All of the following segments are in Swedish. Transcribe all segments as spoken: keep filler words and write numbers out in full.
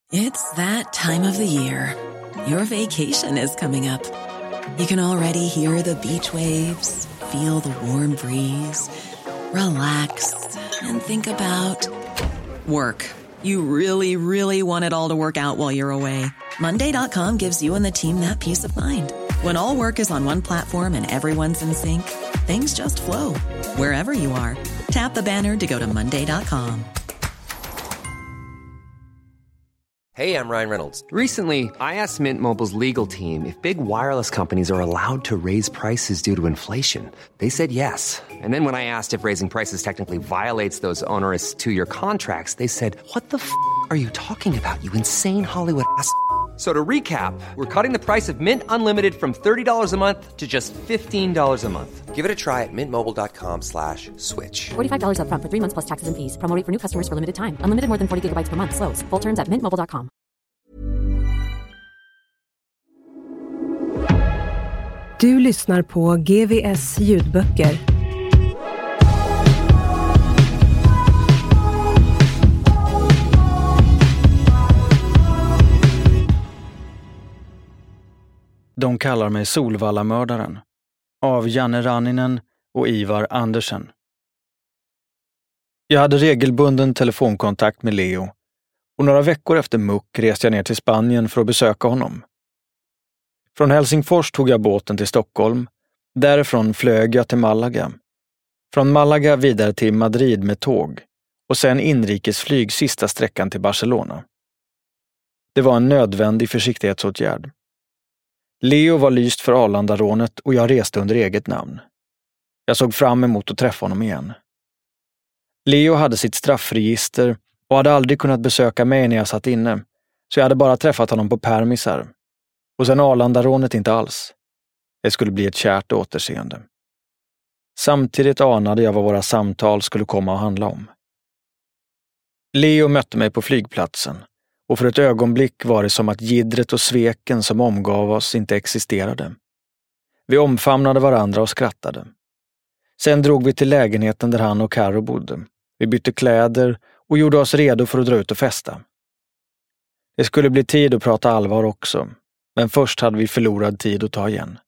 It's that time of the year. Your vacation is coming up. You can already hear the beach waves, feel the warm breeze, relax, and think about work. You really, really want it all to work out while you're away. Monday dot com gives you and the team that peace of mind. When all work is on one platform and everyone's in sync, things just flow. Wherever you are, tap the banner to go to monday dot com. Hey, I'm Ryan Reynolds. Recently, I asked Mint Mobile's legal team if big wireless companies are allowed to raise prices due to inflation. They said yes. And then when I asked if raising prices technically violates those onerous two-year contracts, they said, what the f*** are you talking about, you insane Hollywood ass f- So to recap, we're cutting the price of Mint Unlimited from thirty dollars a month to just fifteen dollars a month. Give it a try at mintmobile.com slash switch. forty-five dollars up front for three months plus taxes and fees. Promo rate for new customers for limited time. Unlimited more than forty gigabytes per month. Slows full terms at mint mobile dot com. Du lyssnar på G V S ljudböcker. De kallar mig Solvallamördaren, av Janne Ranninen och Ivar Andersen. Jag hade regelbunden telefonkontakt med Leo och några veckor efter muck reste jag ner till Spanien för att besöka honom. Från Helsingfors tog jag båten till Stockholm, därifrån flög jag till Malaga. Från Malaga vidare till Madrid med tåg och sen inrikesflyg sista sträckan till Barcelona. Det var en nödvändig försiktighetsåtgärd. Leo var lyst för Arlanda-rånet och jag reste under eget namn. Jag såg fram emot att träffa honom igen. Leo hade sitt straffregister och hade aldrig kunnat besöka mig när jag satt inne, så jag hade bara träffat honom på permisar. Och sen Arlanda-rånet inte alls. Det skulle bli ett kärt återseende. Samtidigt anade jag vad våra samtal skulle komma att handla om. Leo mötte mig på flygplatsen. Och för ett ögonblick var det som att gidret och sveken som omgav oss inte existerade. Vi omfamnade varandra och skrattade. Sen drog vi till lägenheten där han och Karo bodde. Vi bytte kläder och gjorde oss redo för att dra ut och festa. Det skulle bli tid att prata allvar också, men först hade vi förlorad tid att ta igen.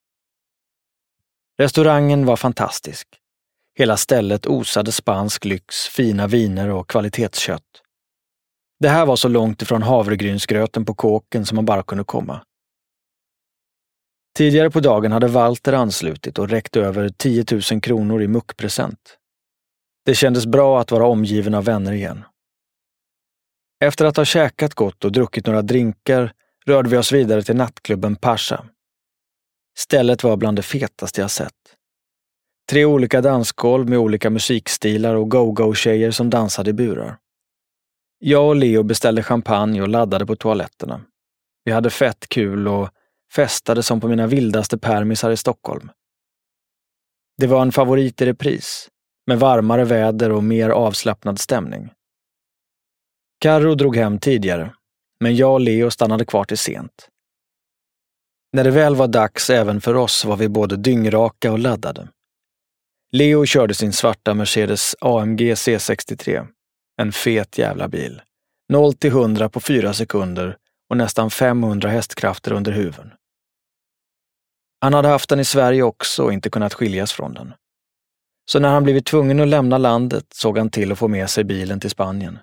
Restaurangen var fantastisk. Hela stället osade spansk lyx, fina viner och kvalitetskött. Det här var så långt ifrån havregrynsgröten på kåken som man bara kunde komma. Tidigare på dagen hade Walter anslutit och räckt över tio tusen kronor i muckpresent. Det kändes bra att vara omgiven av vänner igen. Efter att ha käkat gott och druckit några drinkar rörde vi oss vidare till nattklubben Pasha. Stället var bland det fetaste jag sett. Tre olika dansgolv med olika musikstilar och go-go-tjejer som dansade i burar. Jag och Leo beställde champagne och laddade på toaletterna. Vi hade fett kul och festade som på mina vildaste permisar i Stockholm. Det var en favorit i repris, med varmare väder och mer avslappnad stämning. Karo drog hem tidigare, men jag och Leo stannade kvar till sent. När det väl var dags även för oss var vi både dyngraka och laddade. Leo körde sin svarta Mercedes A M G C sextiotre. En fet jävla bil. noll till hundra på fyra sekunder och nästan femhundra hästkrafter under huven. Han hade haft den i Sverige också och inte kunnat skiljas från den. Så när han blivit tvungen att lämna landet såg han till att få med sig bilen till Spanien.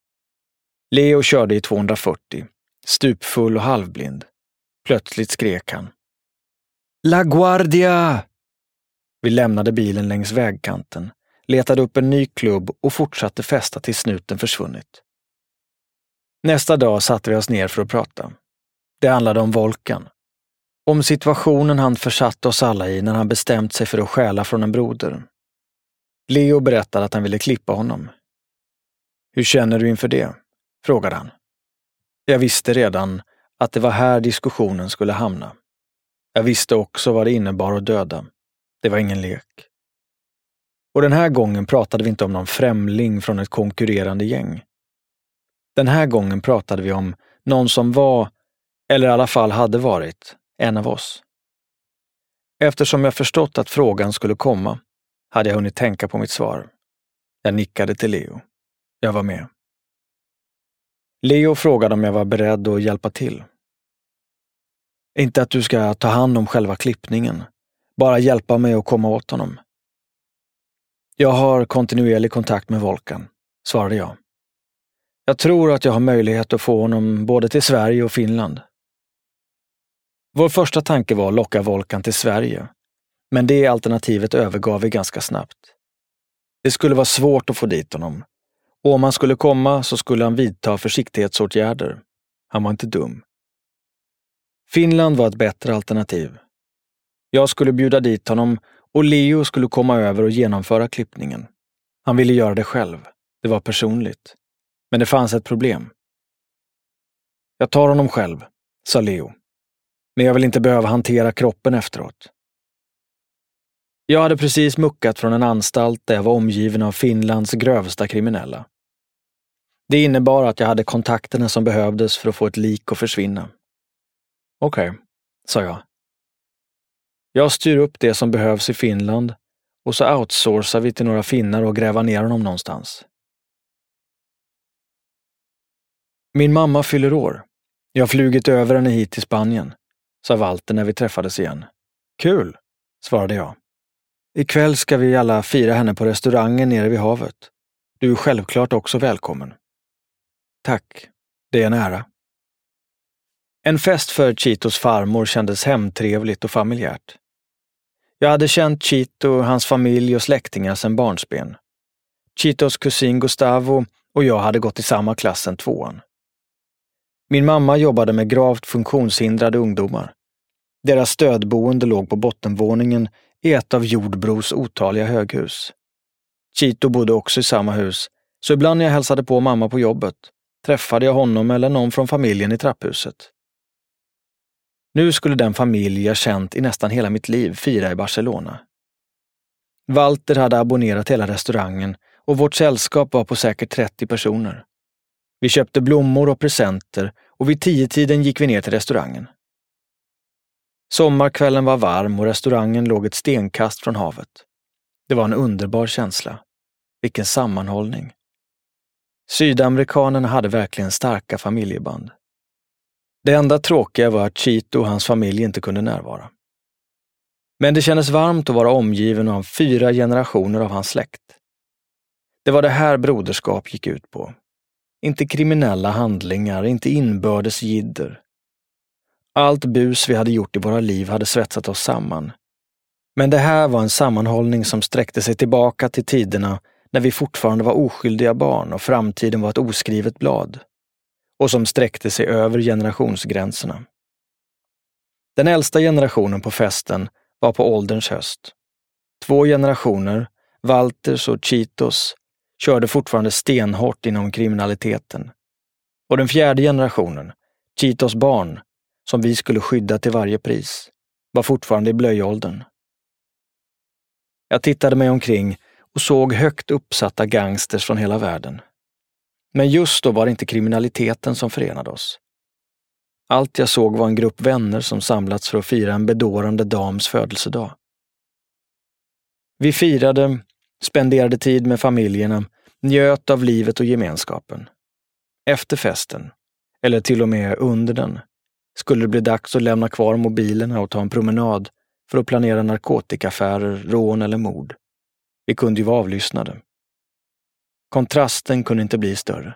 Leo körde i tvåhundrafyrtio, stupfull och halvblind. Plötsligt skrek han: La Guardia! Vi lämnade bilen längs vägkanten, letade upp en ny klubb och fortsatte festa till snuten försvunnit. Nästa dag satte vi oss ner för att prata. Det handlade om Volkan. Om situationen han försatt oss alla i när han bestämt sig för att stjäla från en broder. Leo berättade att han ville klippa honom. Hur känner du inför det? Frågade han. Jag visste redan att det var här diskussionen skulle hamna. Jag visste också vad det innebar att döda. Det var ingen lek. Och den här gången pratade vi inte om någon främling från ett konkurrerande gäng. Den här gången pratade vi om någon som var, eller i alla fall hade varit, en av oss. Eftersom jag förstått att frågan skulle komma, hade jag hunnit tänka på mitt svar. Jag nickade till Leo. Jag var med. Leo frågade om jag var beredd att hjälpa till. Inte att du ska ta hand om själva klippningen. Bara hjälpa mig att komma åt honom. Jag har kontinuerlig kontakt med Volkan, svarade jag. Jag tror att jag har möjlighet att få honom både till Sverige och Finland. Vår första tanke var att locka Volkan till Sverige, men det alternativet övergav vi ganska snabbt. Det skulle vara svårt att få dit honom, och om han skulle komma så skulle han vidta försiktighetsåtgärder. Han var inte dum. Finland var ett bättre alternativ. Jag skulle bjuda dit honom och Leo skulle komma över och genomföra klippningen. Han ville göra det själv. Det var personligt. Men det fanns ett problem. Jag tar honom själv, sa Leo. Men jag vill inte behöva hantera kroppen efteråt. Jag hade precis muckat från en anstalt där jag var omgiven av Finlands grövsta kriminella. Det innebar att jag hade kontakterna som behövdes för att få ett lik att försvinna. Okej, okay, sa jag. Jag styr upp det som behövs i Finland och så outsourcar vi till några finnar och gräva ner honom någonstans. Min mamma fyller år. Jag har flugit över henne hit till Spanien, sa Walter när vi träffades igen. Kul, svarade jag. Ikväll ska vi alla fira henne på restaurangen nere vid havet. Du är självklart också välkommen. Tack, det är en ära. En fest för Chitos farmor kändes hemtrevligt och familjärt. Jag hade känt Chito, hans familj och släktingar sedan barnsben. Chitos kusin Gustavo och jag hade gått i samma klass sedan tvåan. Min mamma jobbade med gravt funktionshindrade ungdomar. Deras stödboende låg på bottenvåningen i ett av Jordbros otaliga höghus. Chito bodde också i samma hus, så ibland när jag hälsade på mamma på jobbet träffade jag honom eller någon från familjen i trapphuset. Nu skulle den familj jag känt i nästan hela mitt liv fira i Barcelona. Walter hade abonnerat hela restaurangen och vårt sällskap var på säkert trettio personer. Vi köpte blommor och presenter och vid tio-tiden gick vi ner till restaurangen. Sommarkvällen var varm och restaurangen låg ett stenkast från havet. Det var en underbar känsla. Vilken sammanhållning. Sydamerikanerna hade verkligen starka familjeband. Det enda tråkiga var att Chito och hans familj inte kunde närvara. Men det kändes varmt att vara omgiven av fyra generationer av hans släkt. Det var det här broderskap gick ut på. Inte kriminella handlingar, inte inbördes jidder. Allt bus vi hade gjort i våra liv hade svetsat oss samman. Men det här var en sammanhållning som sträckte sig tillbaka till tiderna när vi fortfarande var oskyldiga barn och framtiden var ett oskrivet blad. Och som sträckte sig över generationsgränserna. Den äldsta generationen på festen var på ålderns höst. Två generationer, Walters och Chitos, körde fortfarande stenhårt inom kriminaliteten. Och den fjärde generationen, Chitos barn, som vi skulle skydda till varje pris, var fortfarande i blöjåldern. Jag tittade mig omkring och såg högt uppsatta gangsters från hela världen. Men just då var det inte kriminaliteten som förenade oss. Allt jag såg var en grupp vänner som samlats för att fira en bedårande dams födelsedag. Vi firade, spenderade tid med familjerna, njöt av livet och gemenskapen. Efter festen, eller till och med under den, skulle det bli dags att lämna kvar mobilerna och ta en promenad för att planera narkotikaaffärer, rån eller mord. Vi kunde ju vara avlyssnade. Kontrasten kunde inte bli större.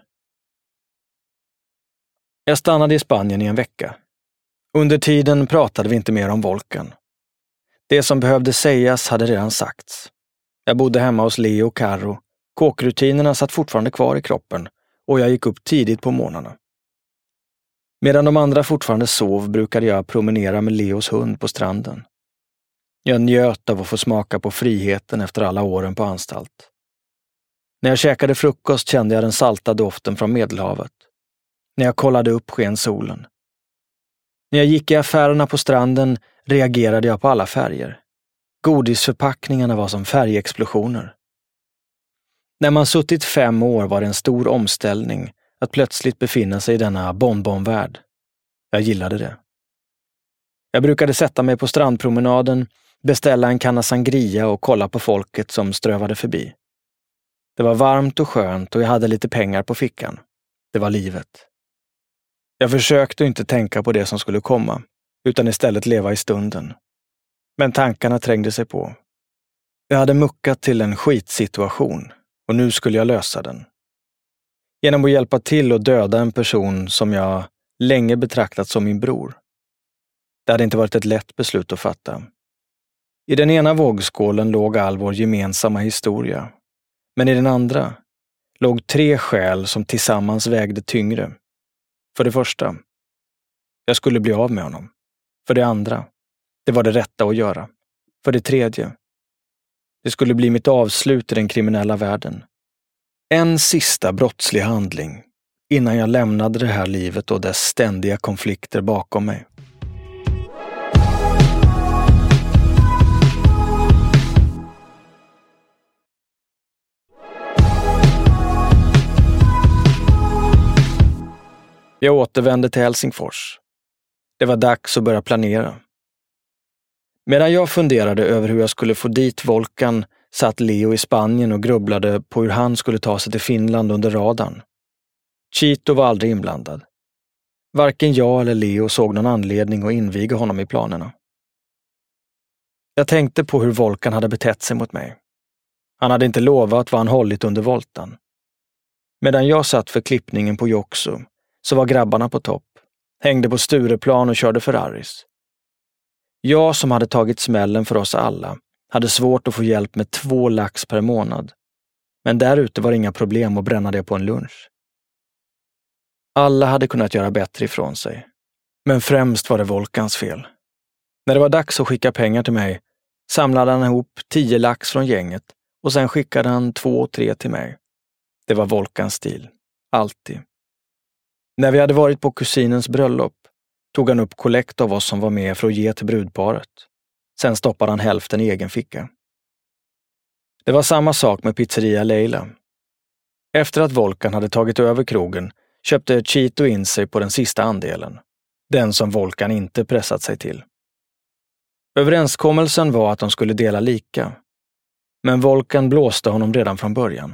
Jag stannade i Spanien i en vecka. Under tiden pratade vi inte mer om Volkan. Det som behövde sägas hade redan sagts. Jag bodde hemma hos Leo och Carro. Kåkrutinerna satt fortfarande kvar i kroppen och jag gick upp tidigt på morgnarna. Medan de andra fortfarande sov brukade jag promenera med Leos hund på stranden. Jag njöt av att få smaka på friheten efter alla åren på anstalt. När jag käkade frukost kände jag den salta doften från Medelhavet. När jag kollade upp sken solen. När jag gick i affärerna på stranden reagerade jag på alla färger. Godisförpackningarna var som färgexplosioner. När man suttit fem år var det en stor omställning att plötsligt befinna sig i denna bonbonvärld. Jag gillade det. Jag brukade sätta mig på strandpromenaden, beställa en kanna sangria och kolla på folket som strövade förbi. Det var varmt och skönt och jag hade lite pengar på fickan. Det var livet. Jag försökte inte tänka på det som skulle komma, utan istället leva i stunden. Men tankarna trängde sig på. Jag hade muckat till en skitsituation och nu skulle jag lösa den. Genom att hjälpa till och döda en person som jag länge betraktat som min bror. Det hade inte varit ett lätt beslut att fatta. I den ena vågskålen låg all vår gemensamma historia. Men i den andra låg tre skäl som tillsammans vägde tyngre. För det första, jag skulle bli av med honom. För det andra, det var det rätta att göra. För det tredje, det skulle bli mitt avslut i den kriminella världen. En sista brottslig handling innan jag lämnade det här livet och dess ständiga konflikter bakom mig. Jag återvände till Helsingfors. Det var dags att börja planera. Medan jag funderade över hur jag skulle få dit Volkan satt Leo i Spanien och grubblade på hur han skulle ta sig till Finland under radarn. Chito var aldrig inblandad. Varken jag eller Leo såg någon anledning att inviga honom i planerna. Jag tänkte på hur Volkan hade betett sig mot mig. Han hade inte lovat vad han hållit under voltan. Medan jag satt för klippningen på Joxo så var grabbarna på topp, hängde på Stureplan och körde Ferraris. Jag som hade tagit smällen för oss alla hade svårt att få hjälp med två lax per månad. Men där ute var det inga problem att bränna det på en lunch. Alla hade kunnat göra bättre ifrån sig. Men främst var det Volkans fel. När det var dags att skicka pengar till mig samlade han ihop tio lax från gänget och sen skickade han två, tre till mig. Det var Volkans stil. Alltid. När vi hade varit på kusinens bröllop tog han upp kollekt av oss som var med för att ge till brudparet. Sen stoppade han hälften i egen ficka. Det var samma sak med pizzeria Leila. Efter att Volkan hade tagit över krogen köpte Chito in sig på den sista andelen. Den som Volkan inte pressat sig till. Överenskommelsen var att de skulle dela lika. Men Volkan blåste honom redan från början.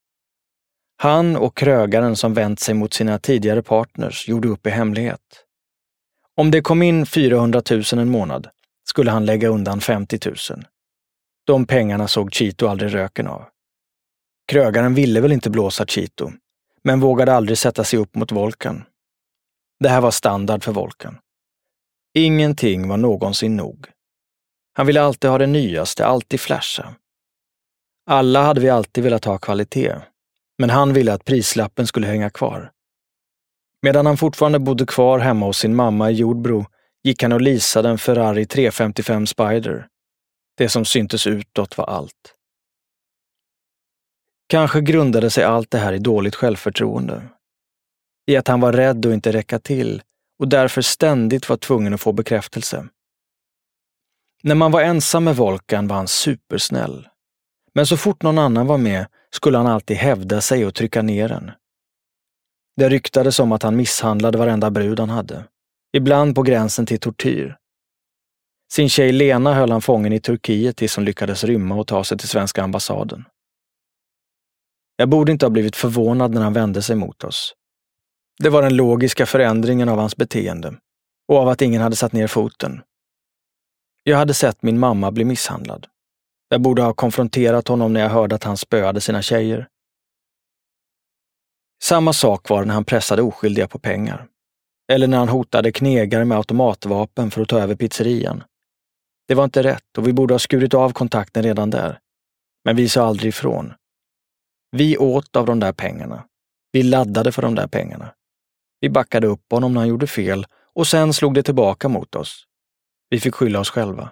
Han och krögaren som vänt sig mot sina tidigare partners gjorde upp i hemlighet. Om det kom in fyrahundratusen en månad skulle han lägga undan femtiotusen. De pengarna såg Chito aldrig röken av. Krögaren ville väl inte blåsa Chito, men vågade aldrig sätta sig upp mot Volkan. Det här var standard för Volkan. Ingenting var någonsin nog. Han ville alltid ha det nyaste, alltid flasha. Alla hade vi alltid velat ha kvalitet, men han ville att prislappen skulle hänga kvar. Medan han fortfarande bodde kvar hemma hos sin mamma i Jordbro gick han och leasade en Ferrari tre femtiofem Spider. Det som syntes utåt var allt. Kanske grundade sig allt det här i dåligt självförtroende. I att han var rädd att inte räcka till och därför ständigt var tvungen att få bekräftelse. När man var ensam med Volkan var han supersnäll. Men så fort någon annan var med skulle han alltid hävda sig och trycka ner den. Det ryktades om att han misshandlade varenda brud han hade. Ibland på gränsen till tortyr. Sin tjej Lena höll han fången i Turkiet tills hon lyckades rymma och ta sig till svenska ambassaden. Jag borde inte ha blivit förvånad när han vände sig mot oss. Det var den logiska förändringen av hans beteende och av att ingen hade satt ner foten. Jag hade sett min mamma bli misshandlad. Jag borde ha konfronterat honom när jag hörde att han spöade sina tjejer. Samma sak var när han pressade oskyldiga på pengar. Eller när han hotade knegare med automatvapen för att ta över pizzerian. Det var inte rätt och vi borde ha skurit av kontakten redan där. Men vi sa aldrig ifrån. Vi åt av de där pengarna. Vi laddade för de där pengarna. Vi backade upp honom när han gjorde fel och sen slog det tillbaka mot oss. Vi fick skylla oss själva.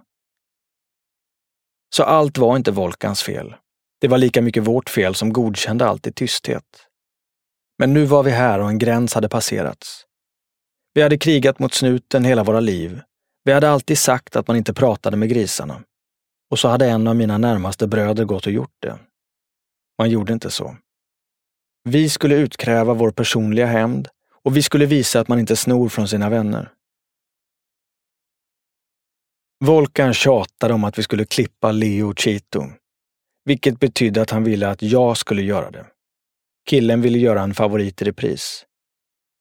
Så allt var inte Volkans fel. Det var lika mycket vårt fel som godkände allt i tysthet. Men nu var vi här och en gräns hade passerats. Vi hade krigat mot snuten hela våra liv. Vi hade alltid sagt att man inte pratade med grisarna. Och så hade en av mina närmaste bröder gått och gjort det. Man gjorde inte så. Vi skulle utkräva vår personliga hämnd och vi skulle visa att man inte snor från sina vänner. Volkan tjatade om att vi skulle klippa Leo och Chito, vilket betydde att han ville att jag skulle göra det. Killen ville göra en favorit i repris.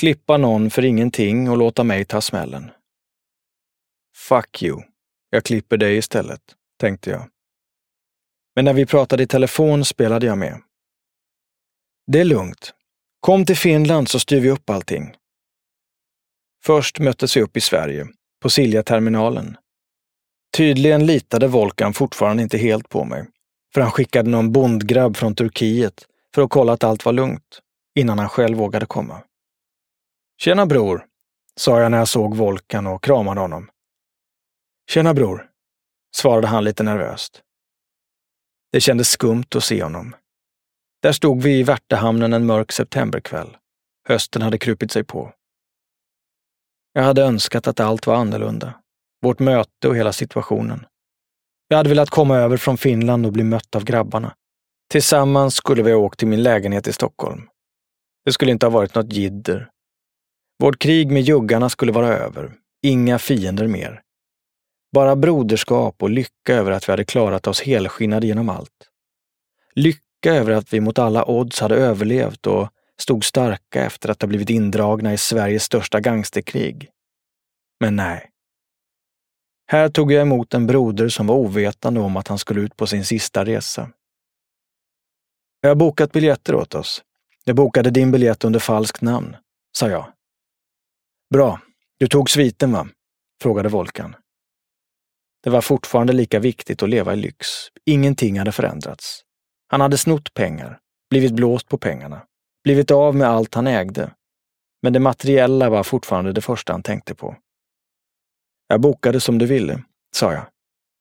Klippa någon för ingenting och låta mig ta smällen. Fuck you. Jag klipper dig istället, tänkte jag. Men när vi pratade i telefon spelade jag med. Det är lugnt. Kom till Finland så styr vi upp allting. Först möttes vi upp i Sverige, på Silja-terminalen. Tydligen litade Volkan fortfarande inte helt på mig, för han skickade någon bondgrabb från Turkiet för att kolla att allt var lugnt, innan han själv vågade komma. Tjena bror, sa jag när jag såg Volkan och kramade honom. Tjena bror, svarade han lite nervöst. Det kändes skumt att se honom. Där stod vi i Värtahamnen en mörk septemberkväll. Hösten hade krupit sig på. Jag hade önskat att allt var annorlunda. Vårt möte och hela situationen. Jag hade velat komma över från Finland och bli mött av grabbarna. Tillsammans skulle vi ha åkt till min lägenhet i Stockholm. Det skulle inte ha varit något jidder. Vårt krig med juggarna skulle vara över. Inga fiender mer. Bara broderskap och lycka över att vi hade klarat oss helskinnade genom allt. Lycka över att vi mot alla odds hade överlevt och stod starka efter att ha blivit indragna i Sveriges största gangsterkrig. Men nej. Här tog jag emot en broder som var ovetande om att han skulle ut på sin sista resa. Jag har bokat biljetter åt oss. Jag bokade din biljett under falskt namn, sa jag. Bra, du tog sviten va? Frågade Volkan. Det var fortfarande lika viktigt att leva i lyx. Ingenting hade förändrats. Han hade snott pengar, blivit blåst på pengarna, blivit av med allt han ägde. Men det materiella var fortfarande det första han tänkte på. Jag bokade som du ville, sa jag.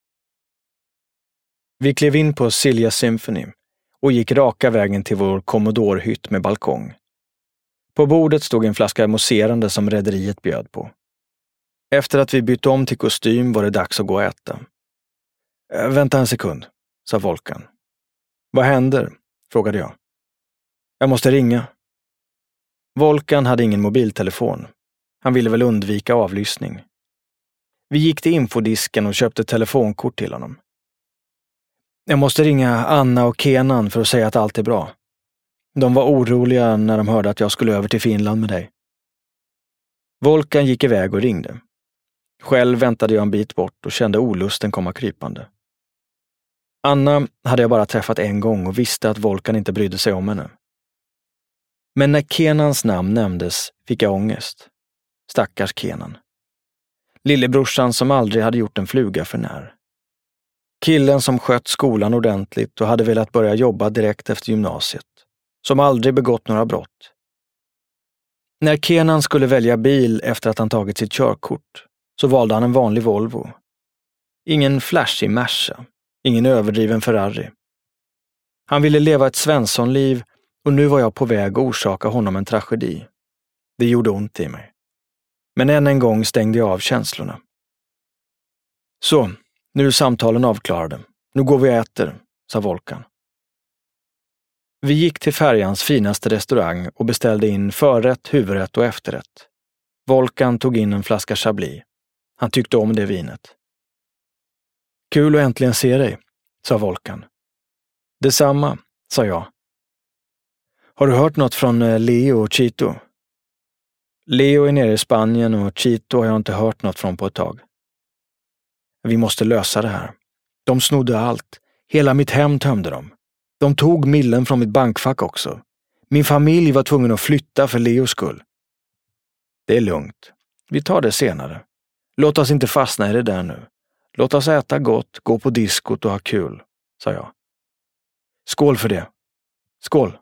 Vi klev in på Silja Symphony och gick raka vägen till vår Commodore-hytt med balkong. På bordet stod en flaska mousserande som rederiet bjöd på. Efter att vi bytt om till kostym var det dags att gå och äta. Äh, vänta en sekund, sa Volkan. Vad händer? Frågade jag. Jag måste ringa. Volkan hade ingen mobiltelefon. Han ville väl undvika avlyssning. Vi gick till infodisken och köpte telefonkort till honom. Jag måste ringa Anna och Kenan för att säga att allt är bra. De var oroliga när de hörde att jag skulle över till Finland med dig. Volkan gick iväg och ringde. Själv väntade jag en bit bort och kände olusten komma krypande. Anna hade jag bara träffat en gång och visste att Volkan inte brydde sig om henne. Men när Kenans namn nämndes fick jag ångest. Stackars Kenan. Lillebrorsan som aldrig hade gjort en fluga för när. Killen som skött skolan ordentligt och hade velat börja jobba direkt efter gymnasiet. Som aldrig begått några brott. När Kenan skulle välja bil efter att han tagit sitt körkort så valde han en vanlig Volvo. Ingen flashig Merca, ingen överdriven Ferrari. Han ville leva ett Svenssonliv och nu var jag på väg att orsaka honom en tragedi. Det gjorde ont i mig. Men än en gång stängde jag av känslorna. Så, nu är samtalen avklarade. Nu går vi och äter, sa Volkan. Vi gick till färjans finaste restaurang och beställde in förrätt, huvudrätt och efterrätt. Volkan tog in en flaska Chablis. Han tyckte om det vinet. Kul att äntligen se dig, sa Volkan. Detsamma, sa jag. Har du hört något från Leo och Chito? Leo är nere i Spanien och Chito har jag inte hört något från på ett tag. Vi måste lösa det här. De snodde allt. Hela mitt hem tömde de. De tog millen från mitt bankfack också. Min familj var tvungen att flytta för Leos skull. Det är lugnt. Vi tar det senare. Låt oss inte fastna i det där nu. Låt oss äta gott, gå på diskot och ha kul, sa jag. Skål för det. Skål.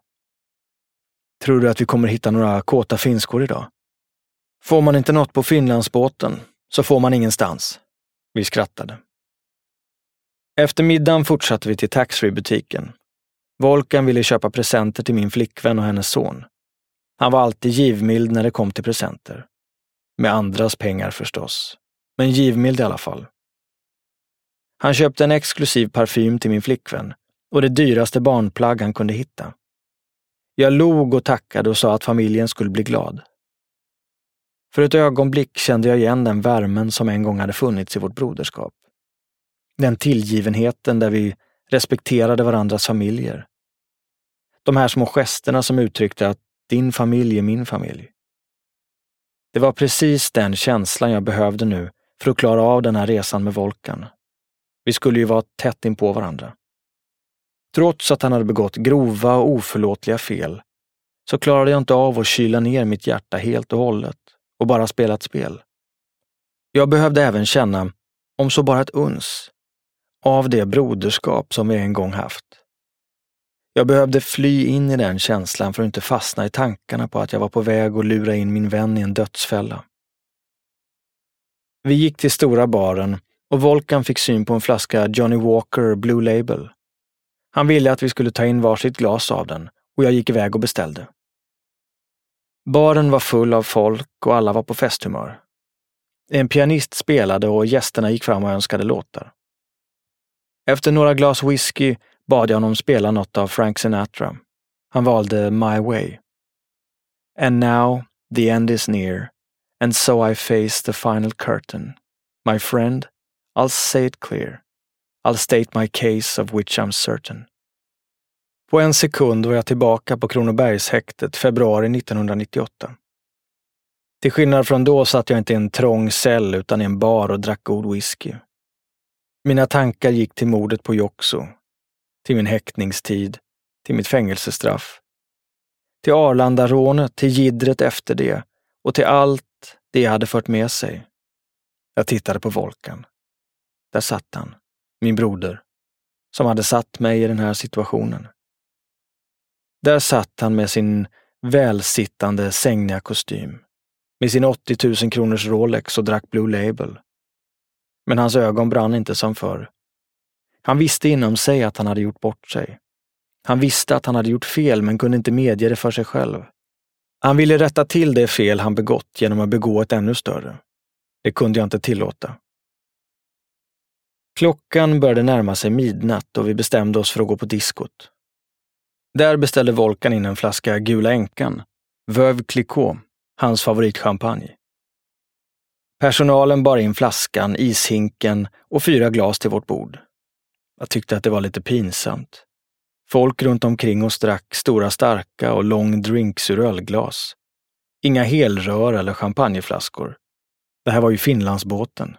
Tror du att vi kommer hitta några kåta finskor idag? Får man inte något på Finlandsbåten så får man ingenstans. Vi skrattade. Efter middagen fortsatte vi till taxfree-butiken. Volkan ville köpa presenter till min flickvän och hennes son. Han var alltid givmild när det kom till presenter. Med andras pengar förstås. Men givmild i alla fall. Han köpte en exklusiv parfym till min flickvän och det dyraste barnplagg han kunde hitta. Jag log och tackade och sa att familjen skulle bli glad. För ett ögonblick kände jag igen den värmen som en gång hade funnits i vårt broderskap. Den tillgivenheten där vi respekterade varandras familjer. De här små gesterna som uttryckte att din familj är min familj. Det var precis den känslan jag behövde nu för att klara av den här resan med Volkan. Vi skulle ju vara tätt in på varandra. Trots att han hade begått grova och oförlåtliga fel så klarade jag inte av att kyla ner mitt hjärta helt och hållet och bara spela ett spel. Jag behövde även känna, om så bara ett uns, av det broderskap som vi en gång haft. Jag behövde fly in i den känslan för att inte fastna i tankarna på att jag var på väg att lura in min vän i en dödsfälla. Vi gick till stora baren och Volkan fick syn på en flaska Johnny Walker Blue Label. Han ville att vi skulle ta in varsitt glas av den och jag gick iväg och beställde. Baren var full av folk och alla var på festhumör. En pianist spelade och gästerna gick fram och önskade låtar. Efter några glas whisky bad jag honom spela något av Frank Sinatra. Han valde My Way. And now the end is near, and so I face the final curtain. My friend, I'll say it clear. I'll state my case of which I'm certain. På en sekund var jag tillbaka på Kronobergshäktet februari nittonhundranittioåtta. Till skillnad från då satt jag inte i en trång cell utan i en bar och drack god whisky. Mina tankar gick till mordet på Joxo, till min häktningstid, till mitt fängelsestraff, till Arlanda-rånet, till gidret efter det och till allt det jag hade fört med sig. Jag tittade på Volkan. Där satt han, min broder, som hade satt mig i den här situationen. Där satt han med sin välsittande sängliga kostym, med sin åttio tusen kronors Rolex och drack Blue Label. Men hans ögon brann inte som förr. Han visste inom sig att han hade gjort bort sig. Han visste att han hade gjort fel men kunde inte medge det för sig själv. Han ville rätta till det fel han begått genom att begå ett ännu större. Det kunde jag inte tillåta. Klockan började närma sig midnatt och vi bestämde oss för att gå på diskot. Där beställde Volkan in en flaska Gula Änkan, Veuve Clicquot, hans favoritchampagne. Personalen bar in flaskan, ishinken och fyra glas till vårt bord. Jag tyckte att det var lite pinsamt. Folk runt omkring oss drack stora starka och lång drinks ur ölglas. Inga helrör eller champagneflaskor. Det här var ju Finlandsbåten.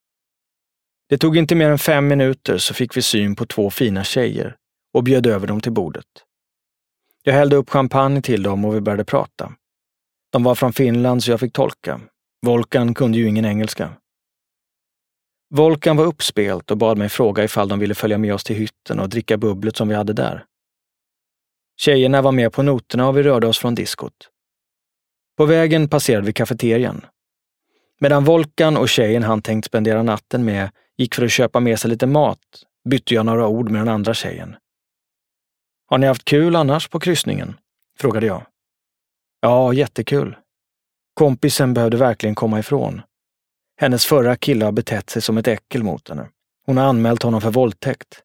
Det tog inte mer än fem minuter så fick vi syn på två fina tjejer och bjöd över dem till bordet. Jag hällde upp champagne till dem och vi började prata. De var från Finland så jag fick tolka. Volkan kunde ju ingen engelska. Volkan var uppspelt och bad mig fråga ifall de ville följa med oss till hytten och dricka bubblet som vi hade där. Tjejerna var med på noterna och vi rörde oss från diskot. På vägen passerade vi kafeterian. Medan Volkan och tjejen han tänkt spendera natten med gick för att köpa med sig lite mat bytte jag några ord med den andra tjejen. Har ni haft kul annars på kryssningen? Frågade jag. Ja, jättekul. Kompisen behövde verkligen komma ifrån. Hennes förra kille har betett sig som ett äckel mot henne. Hon har anmält honom för våldtäkt.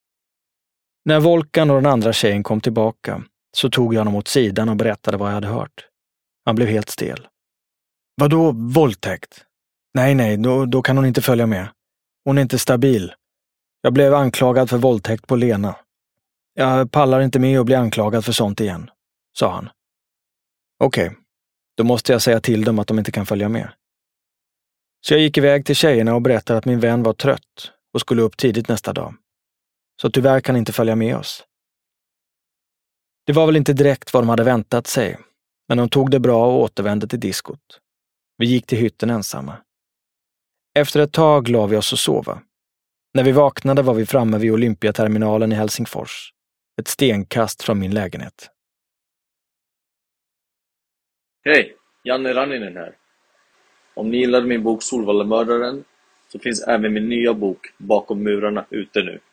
När Volkan och den andra tjejen kom tillbaka så tog jag honom åt sidan och berättade vad jag hade hört. Han blev helt stel. Vadå våldtäkt? Nej, nej, då, då kan hon inte följa med. Hon är inte stabil. Jag blev anklagad för våldtäkt på Lena. Jag pallar inte med att bli anklagad för sånt igen, sa han. Okej, okay, då måste jag säga till dem att de inte kan följa med. Så jag gick iväg till tjejerna och berättade att min vän var trött och skulle upp tidigt nästa dag. Så tyvärr kan inte följa med oss. Det var väl inte direkt vad de hade väntat sig, men de tog det bra och återvände till diskot. Vi gick till hytten ensamma. Efter ett tag la vi oss och sova. När vi vaknade var vi framme vid Olympiaterminalen i Helsingfors. Ett stenkast från min lägenhet. Hej, Janne Ranninen här. Om ni gillade min bok Solvallamördaren så finns även min nya bok Bakom murarna ute nu.